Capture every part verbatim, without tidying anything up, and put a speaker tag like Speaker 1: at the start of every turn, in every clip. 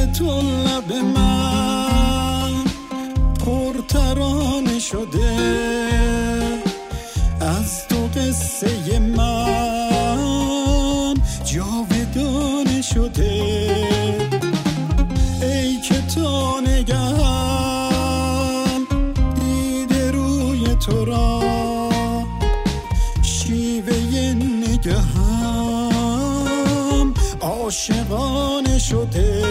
Speaker 1: تو لب من پرترانه شده، از تو قصه من جاودانه شده. ای که تا نگهم دیده روی تو را، شیوه نگهم عاشقانه شده.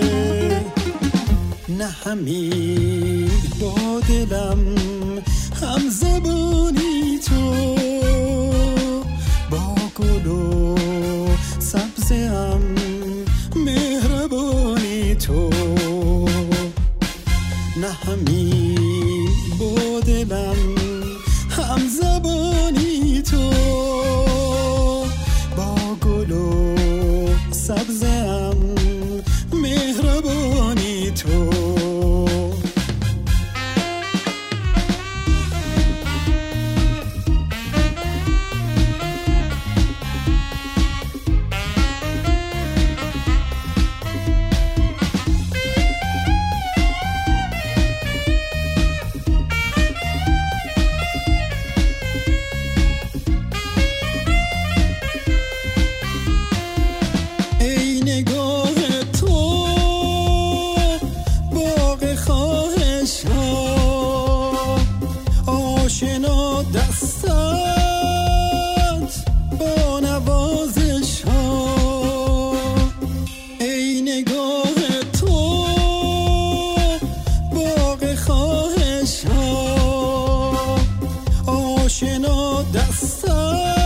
Speaker 1: نه همین با دلم هم زبانی تو، با گل و سبزه هم مهربانی تو. نه همین با دلم هم زبانی تو، با گل و سبزه هم مهربانی تو. آشنا دستت با نوازش ها، ای نگاه تو باغ خواهش ها. آشنا دستت